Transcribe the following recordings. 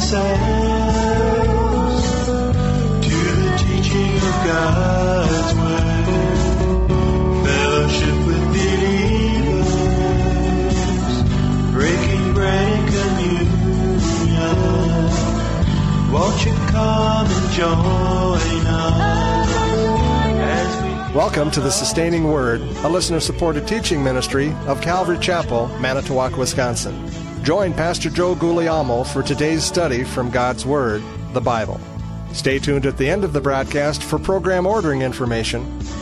ourselves to the teaching of God's Word, fellowship with believers, breaking bread and communion. Won't you come and join us as we... Welcome to the Sustaining Word, a listener-supported teaching ministry of Calvary Chapel, Manitowoc, Wisconsin. Join Pastor Joe Guglielmo for today's study from God's Word, the Bible. Stay tuned at the end of the broadcast for program ordering information.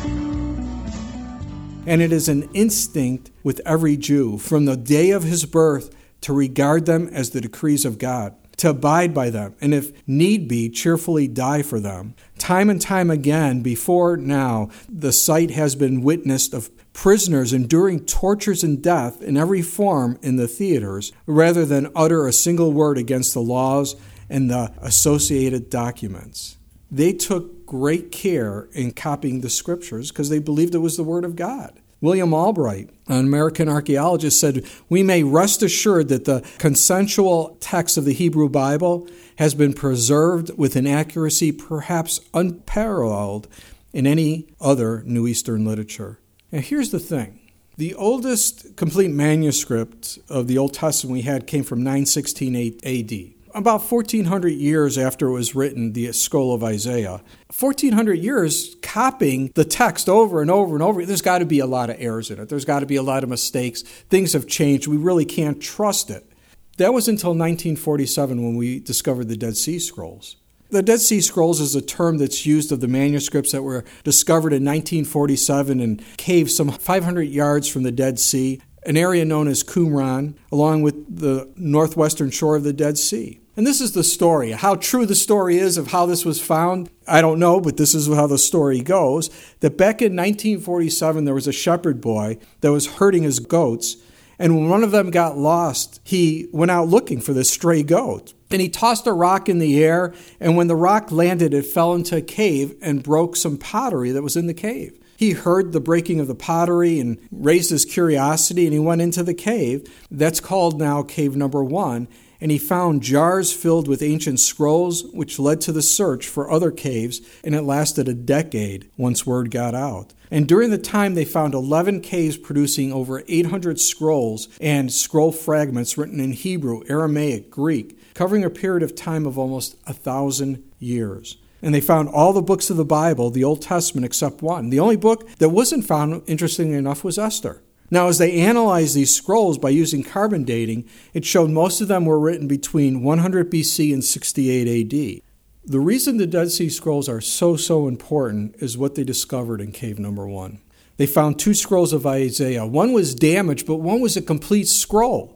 And it is an instinct with every Jew from the day of his birth to regard them as the decrees of God, to abide by them, and if need be, cheerfully die for them. Time and time again, before now, the sight has been witnessed of prisoners enduring tortures and death in every form in the theaters, rather than utter a single word against the laws and the associated documents. They took great care in copying the scriptures because they believed it was the Word of God. William Albright, an American archaeologist, said, "We may rest assured that the consensual text of the Hebrew Bible has been preserved with an accuracy perhaps unparalleled in any other New Eastern literature." Now here's the thing. The oldest complete manuscript of the Old Testament we had came from 916 A.D., about 1,400 years after it was written, the scroll of Isaiah. 1,400 years copying the text over and over and over. There's got to be a lot of errors in it. There's got to be a lot of mistakes. Things have changed. We really can't trust it. That was until 1947 when we discovered the Dead Sea Scrolls. The Dead Sea Scrolls is a term that's used of the manuscripts that were discovered in 1947 in caves some 500 yards from the Dead Sea, an area known as Qumran, along with the northwestern shore of the Dead Sea. And this is the story. How true the story is of how this was found, I don't know, but this is how the story goes. That back in 1947, there was a shepherd boy that was herding his goats, and when one of them got lost, he went out looking for this stray goat. And he tossed a rock in the air, and when the rock landed, it fell into a cave and broke some pottery that was in the cave. He heard the breaking of the pottery and raised his curiosity, and he went into the cave. That's called now cave number 1. And he found jars filled with ancient scrolls, which led to the search for other caves, and it lasted a decade once word got out. And during the time, they found 11 caves producing over 800 scrolls and scroll fragments written in Hebrew, Aramaic, Greek, covering a period of time of almost 1,000 years. And they found all the books of the Bible, the Old Testament, except one. The only book that wasn't found, interestingly enough, was Esther. Now, as they analyzed these scrolls by using carbon dating, it showed most of them were written between 100 BC and 68 AD. The reason the Dead Sea Scrolls are so important is what they discovered in cave number 1. They found 2 scrolls of Isaiah. One was damaged, but one was a complete scroll.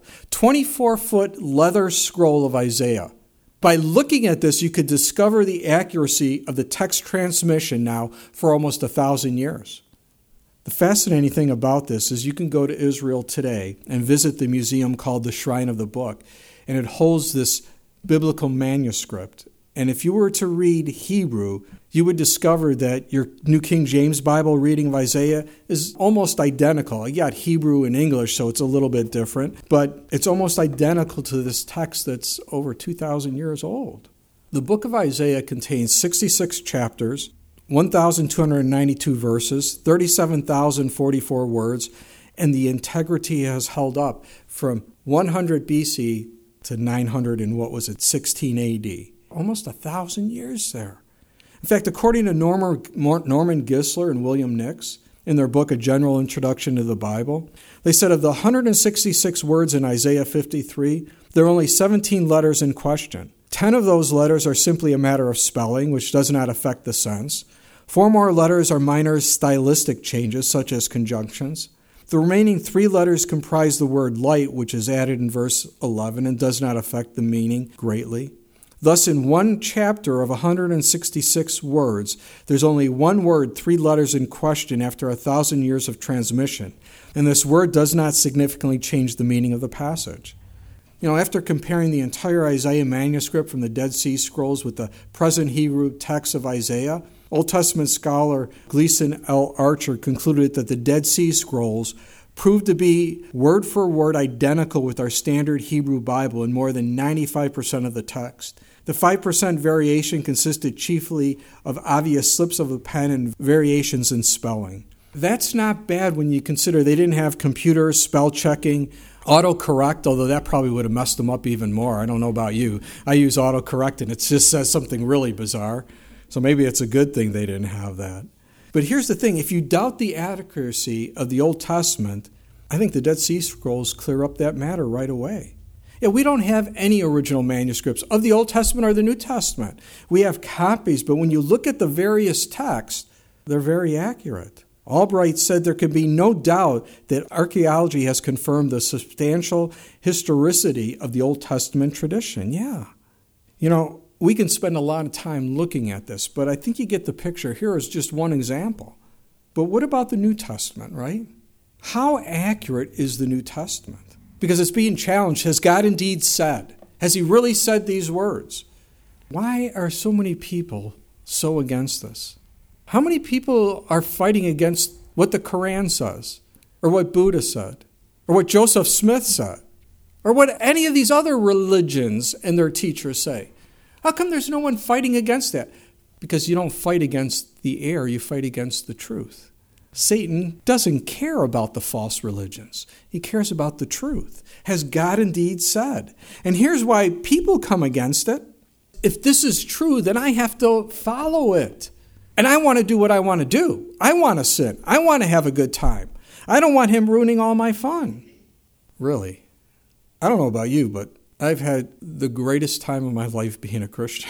24-foot leather scroll of Isaiah. By looking at this, you could discover the accuracy of the text transmission now for almost 1,000 years. The fascinating thing about this is you can go to Israel today and visit the museum called the Shrine of the Book, and it holds this biblical manuscript. And if you were to read Hebrew, you would discover that your New King James Bible reading of Isaiah is almost identical. You got Hebrew and English, so it's a little bit different, but it's almost identical to this text that's over 2,000 years old. The book of Isaiah contains 66 chapters, 1,292 verses, 37,044 words, and the integrity has held up from 100 BC to 900 and 16 AD. Almost 1,000 years there. In fact, according to Norman Gisler and William Nix, in their book, A General Introduction to the Bible, they said of the 166 words in Isaiah 53, there are only 17 letters in question. 10 of those letters are simply a matter of spelling, which does not affect the sense. 4 more letters are minor stylistic changes, such as conjunctions. The remaining 3 letters comprise the word light, which is added in verse 11 and does not affect the meaning greatly. Thus, in one chapter of 166 words, there's only one word, 3 letters in question after 1,000 years of transmission, and this word does not significantly change the meaning of the passage. After comparing the entire Isaiah manuscript from the Dead Sea Scrolls with the present Hebrew text of Isaiah, Old Testament scholar Gleason L. Archer concluded that the Dead Sea Scrolls proved to be word for word identical with our standard Hebrew Bible in more than 95% of the text. The 5% variation consisted chiefly of obvious slips of the pen and variations in spelling. That's not bad when you consider they didn't have computers, spell checking, autocorrect, although that probably would have messed them up even more. I don't know about you. I use autocorrect and it just says something really bizarre. So maybe it's a good thing they didn't have that. But here's the thing. If you doubt the accuracy of the Old Testament, I think the Dead Sea Scrolls clear up that matter right away. Yeah, we don't have any original manuscripts of the Old Testament or the New Testament. We have copies, but when you look at the various texts, they're very accurate. Albright said there can be no doubt that archaeology has confirmed the substantial historicity of the Old Testament tradition. Yeah. You know, we can spend a lot of time looking at this, but I think you get the picture. Here is just one example. But what about the New Testament, right? How accurate is the New Testament? Because it's being challenged. Has God indeed said? Has he really said these words? Why are so many people so against this? How many people are fighting against what the Quran says, or what Buddha said, or what Joseph Smith said, or what any of these other religions and their teachers say? How come there's no one fighting against that? Because you don't fight against the error, you fight against the truth. Satan doesn't care about the false religions. He cares about the truth. Has God indeed said? And here's why people come against it. If this is true, then I have to follow it. And I want to do what I want to do. I want to sin. I want to have a good time. I don't want him ruining all my fun. Really. I don't know about you, but I've had the greatest time of my life being a Christian.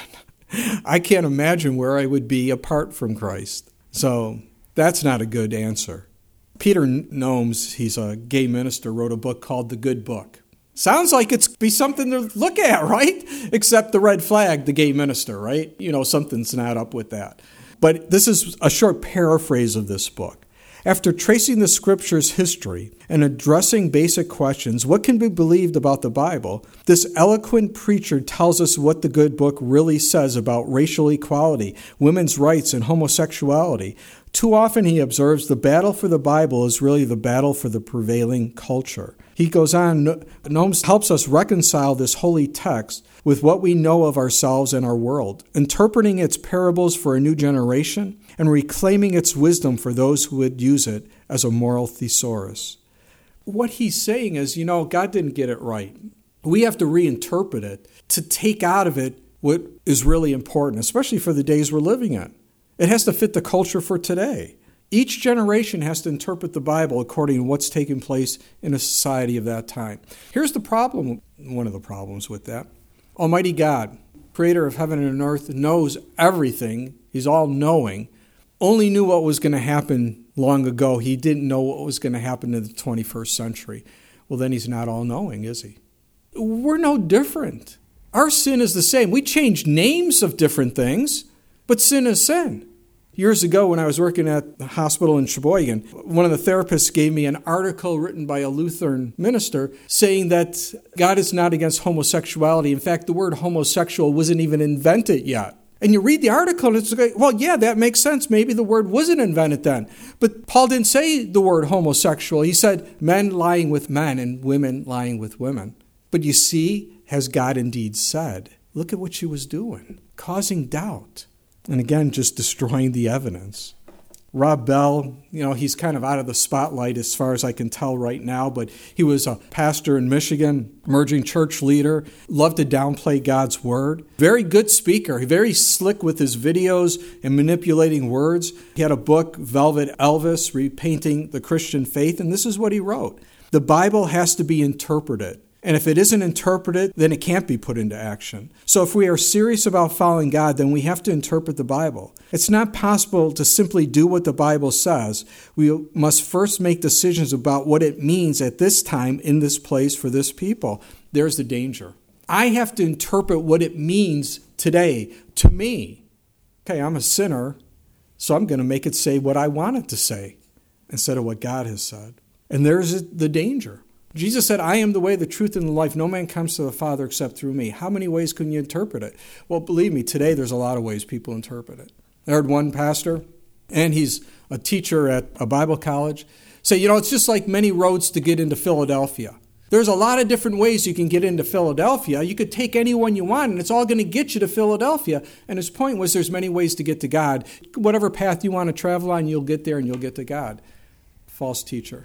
I can't imagine where I would be apart from Christ. So that's not a good answer. Peter Nomes, he's a gay minister, wrote a book called The Good Book. Sounds like it's be something to look at, right? Except the red flag, the gay minister, right? You know, something's not up with that. But this is a short paraphrase of this book. After tracing the Scripture's history and addressing basic questions, what can be believed about the Bible, this eloquent preacher tells us what the Good Book really says about racial equality, women's rights, and homosexuality. Too often, he observes, the battle for the Bible is really the battle for the prevailing culture. He goes on, Nomes helps us reconcile this holy text with what we know of ourselves and our world, interpreting its parables for a new generation and reclaiming its wisdom for those who would use it as a moral thesaurus. What he's saying is, God didn't get it right. We have to reinterpret it to take out of it what is really important, especially for the days we're living in. It has to fit the culture for today. Each generation has to interpret the Bible according to what's taking place in a society of that time. Here's the problem, one of the problems with that. Almighty God, creator of heaven and earth, knows everything. He's all-knowing. Only knew what was going to happen long ago. He didn't know what was going to happen in the 21st century. Well, then he's not all-knowing, is he? We're no different. Our sin is the same. We change names of different things, but sin is sin. Years ago, when I was working at the hospital in Sheboygan, one of the therapists gave me an article written by a Lutheran minister saying that God is not against homosexuality. In fact, the word homosexual wasn't even invented yet. And you read the article and it's like, well, yeah, that makes sense. Maybe the word wasn't invented then. But Paul didn't say the word homosexual. He said men lying with men and women lying with women. But you see, has God indeed said? Look at what she was doing, causing doubt. And again, just destroying the evidence. Rob Bell, he's kind of out of the spotlight as far as I can tell right now, but he was a pastor in Michigan, emerging church leader, loved to downplay God's word. Very good speaker, very slick with his videos and manipulating words. He had a book, Velvet Elvis, Repainting the Christian Faith, and this is what he wrote. The Bible has to be interpreted. And if it isn't interpreted, then it can't be put into action. So if we are serious about following God, then we have to interpret the Bible. It's not possible to simply do what the Bible says. We must first make decisions about what it means at this time, in this place, for this people. There's the danger. I have to interpret what it means today to me. Okay, I'm a sinner, so I'm going to make it say what I want it to say instead of what God has said. And there's the danger. Jesus said, I am the way, the truth, and the life. No man comes to the Father except through me. How many ways can you interpret it? Well, believe me, today there's a lot of ways people interpret it. I heard one pastor, and he's a teacher at a Bible college, Say, it's just like many roads to get into Philadelphia. There's a lot of different ways you can get into Philadelphia. You could take any one you want, and it's all going to get you to Philadelphia. And his point was there's many ways to get to God. Whatever path you want to travel on, you'll get there and you'll get to God. False teacher.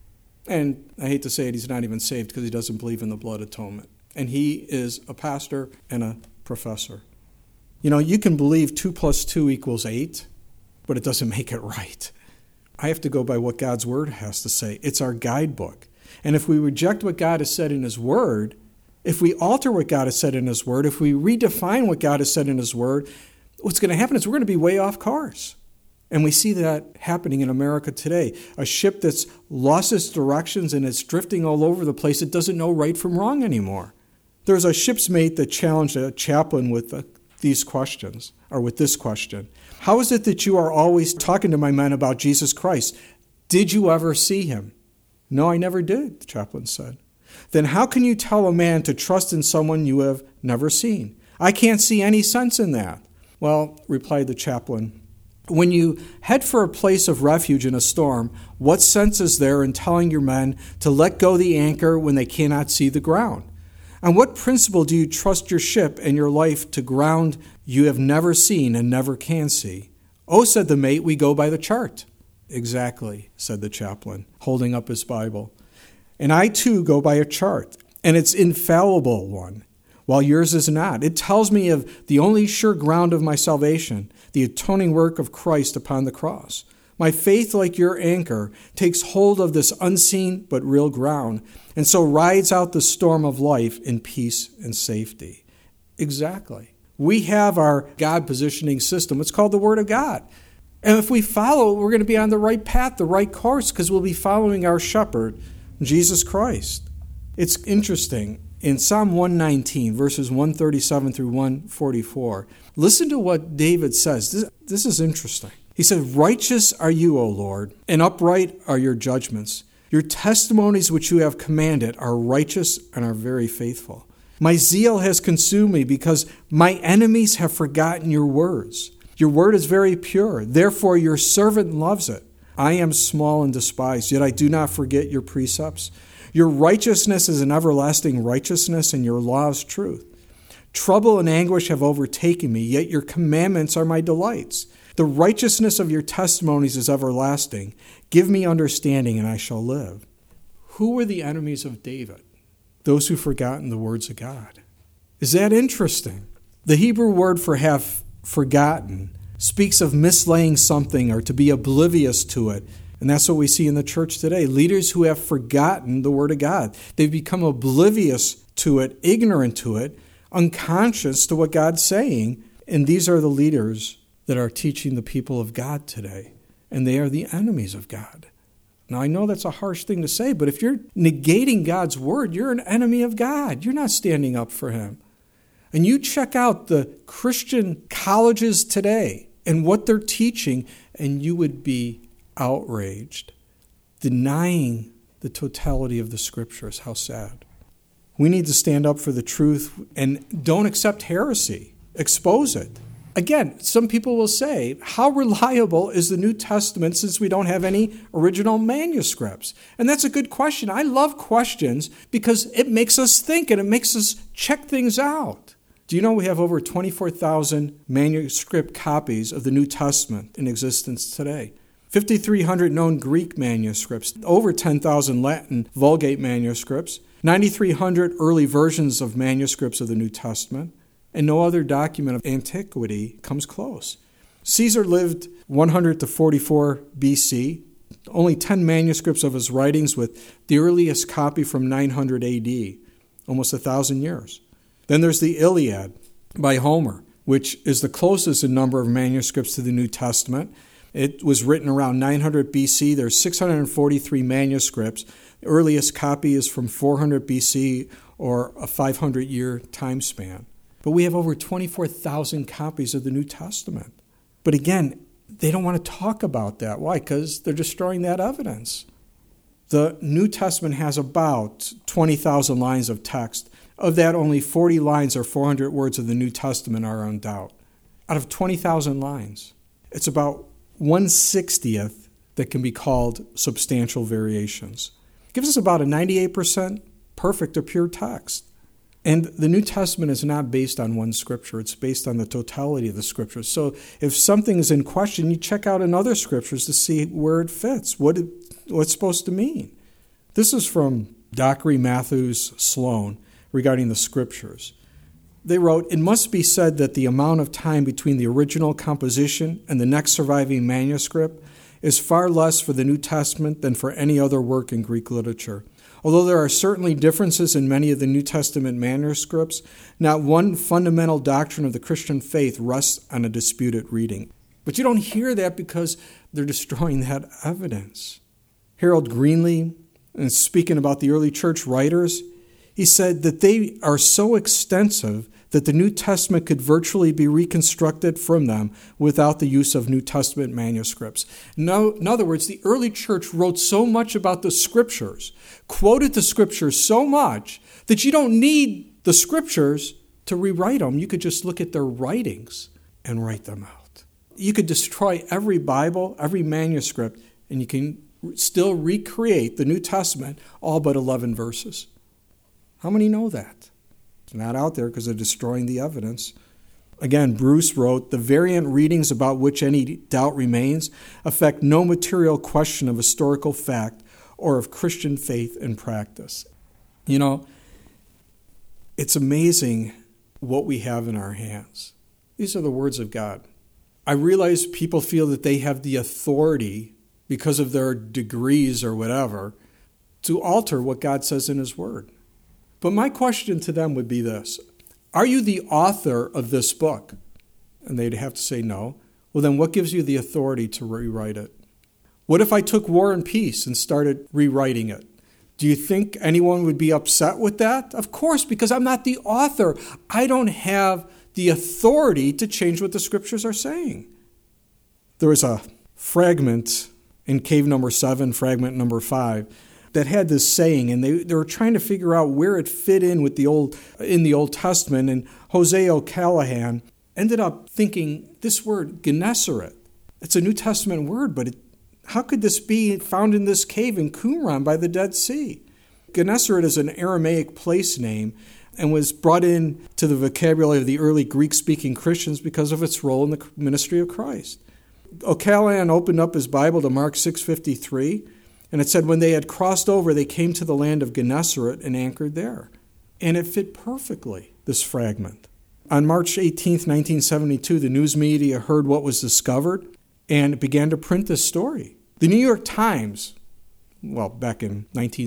And I hate to say it, he's not even saved because he doesn't believe in the blood atonement. And he is a pastor and a professor. You can believe 2 + 2 = 8, but it doesn't make it right. I have to go by what God's Word has to say. It's our guidebook. And if we reject what God has said in His Word, if we alter what God has said in His Word, if we redefine what God has said in His Word, what's going to happen is we're going to be way off course. And we see that happening in America today. A ship that's lost its directions and it's drifting all over the place. It doesn't know right from wrong anymore. There's a ship's mate that challenged a chaplain with these questions, or with this question. How is it that you are always talking to my men about Jesus Christ? Did you ever see him? No, I never did, the chaplain said. Then how can you tell a man to trust in someone you have never seen? I can't see any sense in that. Well, replied the chaplain, when you head for a place of refuge in a storm, what sense is there in telling your men to let go the anchor when they cannot see the ground? On what principle do you trust your ship and your life to ground you have never seen and never can see? Oh, said the mate, we go by the chart. Exactly, said the chaplain, holding up his Bible. And I too go by a chart, and it's an infallible one, while yours is not. It tells me of the only sure ground of my salvation, the atoning work of Christ upon the cross. My faith, like your anchor, takes hold of this unseen but real ground, and so rides out the storm of life in peace and safety. Exactly. We have our God positioning system. It's called the Word of God. And if we follow it, we're going to be on the right path, the right course, because we'll be following our shepherd, Jesus Christ. It's interesting. In Psalm 119, verses 137 through 144, listen to what David says. This is interesting. He said, righteous are you, O Lord, and upright are your judgments. Your testimonies which you have commanded are righteous and are very faithful. My zeal has consumed me because my enemies have forgotten your words. Your word is very pure. Therefore, your servant loves it. I am small and despised, yet I do not forget your precepts. Your righteousness is an everlasting righteousness, and your law is truth. Trouble and anguish have overtaken me, yet your commandments are my delights. The righteousness of your testimonies is everlasting. Give me understanding, and I shall live. Who were the enemies of David? Those who've forgotten the words of God. Is that interesting? The Hebrew word for have forgotten speaks of mislaying something or to be oblivious to it. And that's what we see in the church today. Leaders who have forgotten the Word of God. They've become oblivious to it, ignorant to it, unconscious to what God's saying. And these are the leaders that are teaching the people of God today. And they are the enemies of God. Now, I know that's a harsh thing to say, but if you're negating God's Word, you're an enemy of God. You're not standing up for Him. And you check out the Christian colleges today and what they're teaching, and you would be outraged, denying the totality of the Scriptures. How sad. We need to stand up for the truth and don't accept heresy. Expose it. Again, some people will say, how reliable is the New Testament since we don't have any original manuscripts? And that's a good question. I love questions because it makes us think and it makes us check things out. Do you know we have over 24,000 manuscript copies of the New Testament in existence today? 5,300 known Greek manuscripts, over 10,000 Latin Vulgate manuscripts, 9,300 early versions of manuscripts of the New Testament, and no other document of antiquity comes close. Caesar lived 100 to 44 BC, only 10 manuscripts of his writings with the earliest copy from 900 AD, almost 1,000 years. Then there's the Iliad by Homer, which is the closest in number of manuscripts to the New Testament. It was written around 900 BC. There's 643 manuscripts. The earliest copy is from 400 BC or a 500-year time span. But we have over 24,000 copies of the New Testament. But again, they don't want to talk about that. Why? Because they're destroying that evidence. The New Testament has about 20,000 lines of text. Of that, only 40 lines or 400 words of the New Testament are in doubt. Out of 20,000 lines, it's about 1/60th that can be called substantial variations. It gives us about a 98% perfect or pure text. And the New Testament is not based on one scripture. It's based on the totality of the scriptures. So if something is in question, you check out in other scriptures to see where it fits, what it's supposed to mean. This is from Dockery, Matthews, Sloan regarding the scriptures. They wrote, "It must be said that the amount of time between the original composition and the next surviving manuscript is far less for the New Testament than for any other work in Greek literature. Although there are certainly differences in many of the New Testament manuscripts, not one fundamental doctrine of the Christian faith rests on a disputed reading." But you don't hear that because they're destroying that evidence. Harold Greenlee, and speaking about the early church writers, he said that they are so extensive that the New Testament could virtually be reconstructed from them without the use of New Testament manuscripts. In other words, the early church wrote so much about the Scriptures, quoted the Scriptures so much, that you don't need the Scriptures to rewrite them. You could just look at their writings and write them out. You could destroy every Bible, every manuscript, and you can still recreate the New Testament, all but 11 verses. How many know that? It's not out there because they're destroying the evidence. Again, Bruce wrote, "The variant readings about which any doubt remains affect no material question of historical fact or of Christian faith and practice." You know, it's amazing what we have in our hands. These are the words of God. I realize people feel that they have the authority because of their degrees or whatever to alter what God says in His Word. But my question to them would be this: are you the author of this book? And they'd have to say no. Well, then what gives you the authority to rewrite it? What if I took War and Peace and started rewriting it? Do you think anyone would be upset with that? Of course, because I'm not the author. I don't have the authority to change what the Scriptures are saying. There was a fragment in cave number 7, fragment number 5, that had this saying, and they were trying to figure out where it fit in with the Old Testament, and Jose O'Callahan ended up thinking this word, Gennesaret, it's a New Testament word, but how could this be found in this cave in Qumran by the Dead Sea? Gennesaret is an Aramaic place name and was brought in to the vocabulary of the early Greek-speaking Christians because of its role in the ministry of Christ. O'Callahan opened up his Bible to Mark 6:53, and it said, when they had crossed over, they came to the land of Gennesaret and anchored there. And it fit perfectly, this fragment. On March 18th, 1972, the news media heard what was discovered and began to print this story. The New York Times, well, back in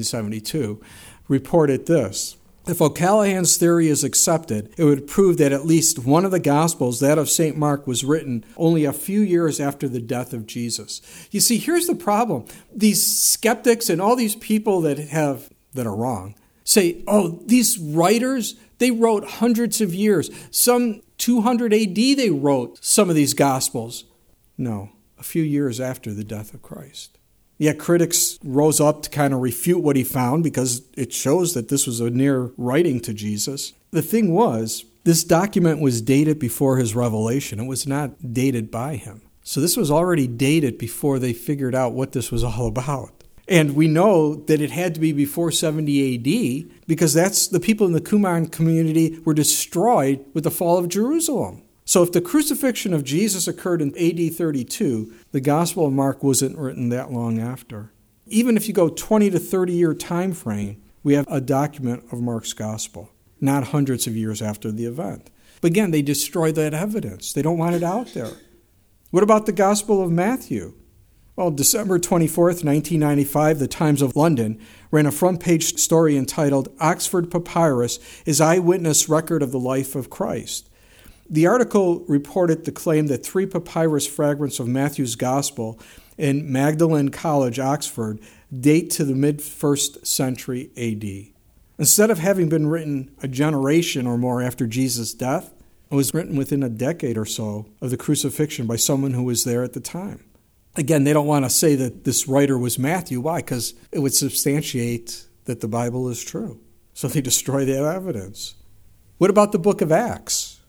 1972, reported this: if O'Callahan's theory is accepted, it would prove that at least one of the Gospels, that of St. Mark, was written only a few years after the death of Jesus. You see, here's the problem. These skeptics and all these people that are wrong say, oh, these writers, they wrote hundreds of years. Some 200 AD they wrote some of these Gospels. No, a few years after the death of Christ. Yet critics rose up to kind of refute what he found because it shows that this was a near writing to Jesus. The thing was, this document was dated before his revelation. It was not dated by him. So this was already dated before they figured out what this was all about. And we know that it had to be before 70 AD because that's the people in the Qumran community were destroyed with the fall of Jerusalem. So if the crucifixion of Jesus occurred in AD 32, the Gospel of Mark wasn't written that long after. Even if you go 20 to 30 year time frame, we have a document of Mark's Gospel, not hundreds of years after the event. But again, they destroy that evidence. They don't want it out there. What about the Gospel of Matthew? Well, December 24th, 1995, the Times of London ran a front-page story entitled, Oxford Papyrus is Eyewitness Record of the Life of Christ. The article reported the claim that 3 papyrus fragments of Matthew's Gospel in Magdalen College, Oxford, date to the mid-1st century AD. Instead of having been written a generation or more after Jesus' death, it was written within a decade or so of the crucifixion by someone who was there at the time. Again, they don't want to say that this writer was Matthew. Why? Because it would substantiate that the Bible is true. So they destroy that evidence. What about the book of Acts?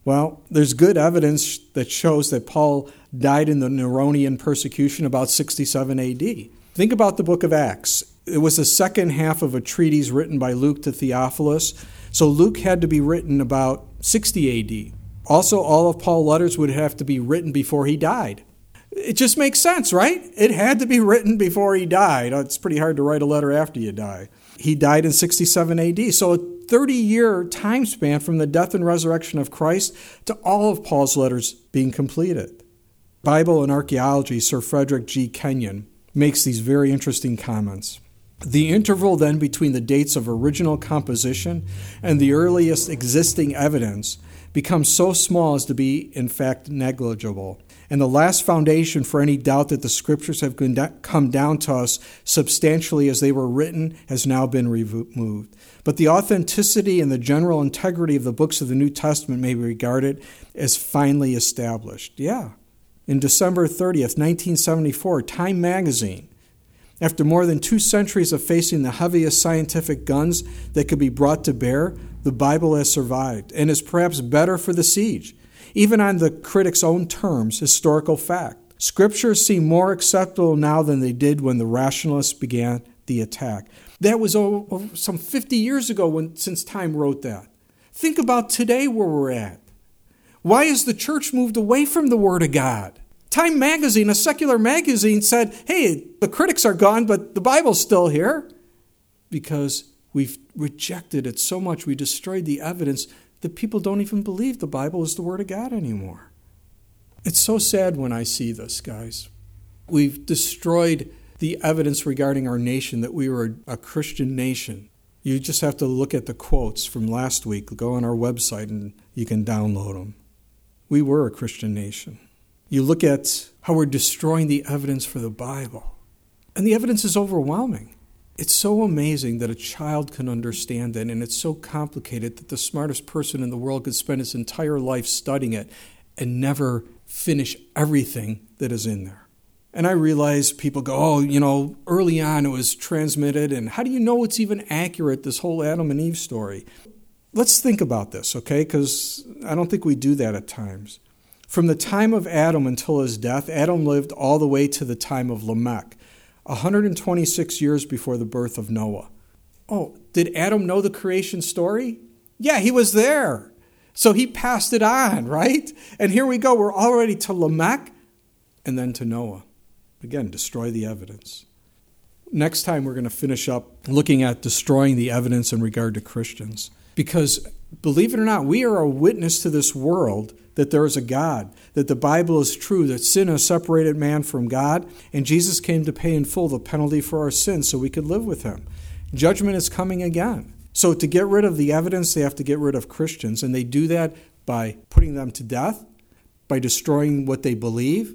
Well, there's good evidence that shows that Paul died in the Neronian persecution about 67 AD. Think about the book of Acts. It was the second half of a treatise written by Luke to Theophilus. So Luke had to be written about 60 AD. Also, all of Paul's letters would have to be written before he died. It just makes sense, right? It had to be written before he died. It's pretty hard to write a letter after you die. He died in 67 AD. So a 30-year time span from the death and resurrection of Christ to all of Paul's letters being completed. Bible and Archaeology, Sir Frederick G. Kenyon, makes these very interesting comments. The interval then between the dates of original composition and the earliest existing evidence becomes so small as to be, in fact, negligible. And the last foundation for any doubt that the Scriptures have come down to us substantially as they were written has now been removed. But the authenticity and the general integrity of the books of the New Testament may be regarded as finally established. Yeah. In December 30th, 1974, Time magazine, after more than 2 centuries of facing the heaviest scientific guns that could be brought to bear, the Bible has survived and is perhaps better for the siege. Even on the critic's own terms, historical fact. Scriptures seem more acceptable now than they did when the rationalists began the attack. That was some 50 years ago since Time wrote that. Think about today where we're at. Why has the church moved away from the Word of God? Time magazine, a secular magazine, said, hey, the critics are gone, but the Bible's still here. Because we've rejected it so much, we destroyed the evidence that people don't even believe the Bible is the Word of God anymore. It's so sad when I see this, guys. We've destroyed the evidence regarding our nation, that we were a Christian nation. You just have to look at the quotes from last week. Go on our website and you can download them. We were a Christian nation. You look at how we're destroying the evidence for the Bible. And the evidence is overwhelming. It's so amazing that a child can understand it, and it's so complicated that the smartest person in the world could spend his entire life studying it and never finish everything that is in there. And I realize people go, early on it was transmitted, and how do you know it's even accurate, this whole Adam and Eve story? Let's think about this, okay? Because I don't think we do that at times. From the time of Adam until his death, Adam lived all the way to the time of Lamech, 126 years before the birth of Noah. Oh, did Adam know the creation story? Yeah, he was there. So he passed it on, right? And here we go. We're already to Lamech and then to Noah. Again, destroy the evidence. Next time we're going to finish up looking at destroying the evidence in regard to Christians. Because, believe it or not, we are a witness to this world that there is a God, that the Bible is true, that sin has separated man from God, and Jesus came to pay in full the penalty for our sins so we could live with him. Judgment is coming again. So to get rid of the evidence, they have to get rid of Christians, and they do that by putting them to death, by destroying what they believe,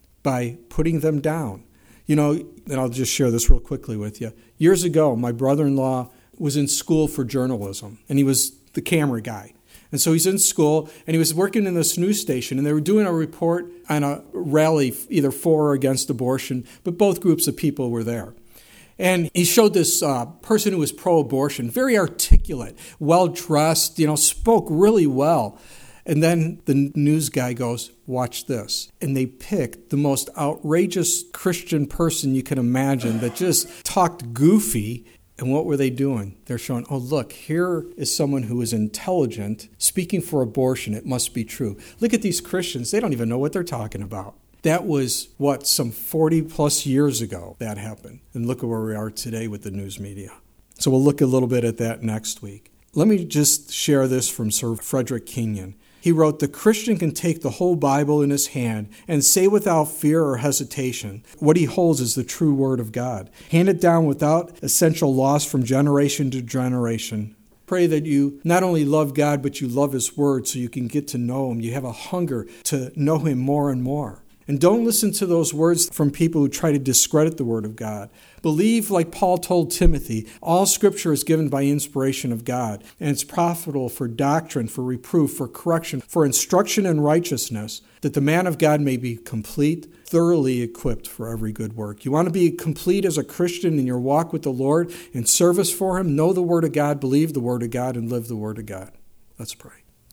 by putting them down. And I'll just share this real quickly with you. Years ago, my brother-in-law was in school for journalism, and he was the camera guy. And so he's in school, and he was working in this news station, and they were doing a report on a rally either for or against abortion, but both groups of people were there. And he showed this person who was pro-abortion, very articulate, well-dressed, spoke really well. And then the news guy goes, watch this. And they picked the most outrageous Christian person you can imagine that just talked goofy. And what were they doing? They're showing, oh, look, here is someone who is intelligent speaking for abortion. It must be true. Look at these Christians. They don't even know what they're talking about. That was, some 40 plus years ago that happened. And look at where we are today with the news media. So we'll look a little bit at that next week. Let me just share this from Sir Frederick Kenyon. He wrote, the Christian can take the whole Bible in his hand and say without fear or hesitation what he holds is the true word of God. Hand it down without essential loss from generation to generation. Pray that you not only love God, but you love his word so you can get to know him. You have a hunger to know him more and more. And don't listen to those words from people who try to discredit the word of God. Believe, like Paul told Timothy, all Scripture is given by inspiration of God, and it's profitable for doctrine, for reproof, for correction, for instruction in righteousness, that the man of God may be complete, thoroughly equipped for every good work. You want to be complete as a Christian in your walk with the Lord, in service for him? Know the Word of God, believe the Word of God, and live the Word of God. Let's pray.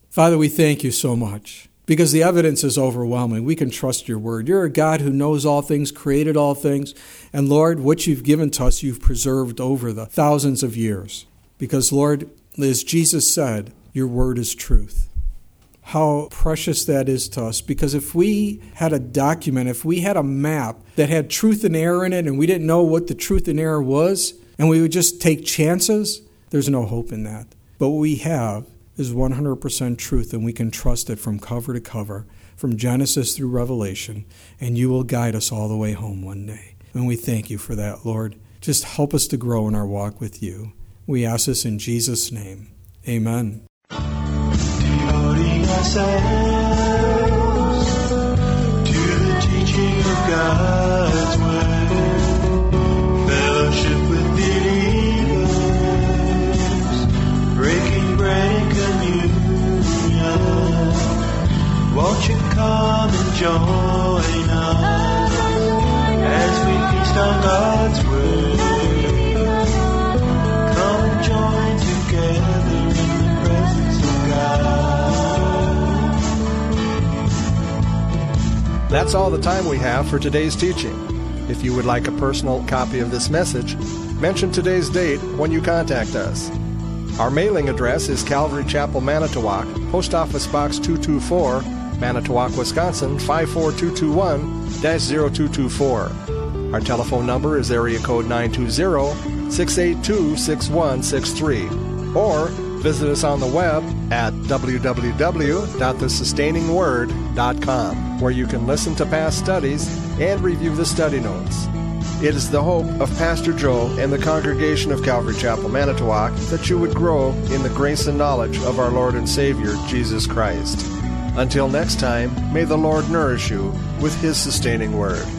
Father, we thank you so much because the evidence is overwhelming. We can trust your word. You're a God who knows all things, created all things. And Lord, what you've given to us, you've preserved over the thousands of years. Because Lord, as Jesus said, your word is truth. How precious that is to us. Because if we had a document, if we had a map that had truth and error in it, and we didn't know what the truth and error was, and we would just take chances, there's no hope in that. But what we have is 100% truth, and we can trust it from cover to cover, from Genesis through Revelation, and you will guide us all the way home one day. And we thank you for that, Lord. Just help us to grow in our walk with you. We ask this in Jesus' name. Amen. Devoting ourselves to the teaching of God's word, fellowship with believers, breaking bread and communion. Won't you come and join us as we feast on God's word? Come and join together in the presence of God. That's all the time we have for today's teaching. If you would like a personal copy of this message, mention today's date when you contact us. Our mailing address is Calvary Chapel, Manitowoc, Post Office Box 224, Manitowoc, Wisconsin 54221-0224. Our telephone number is area code 920-682-6163. Or visit us on the web at www.thesustainingword.com, where you can listen to past studies and review the study notes. It is the hope of Pastor Joe and the congregation of Calvary Chapel, Manitowoc, that you would grow in the grace and knowledge of our Lord and Savior, Jesus Christ. Until next time, may the Lord nourish you with His sustaining word.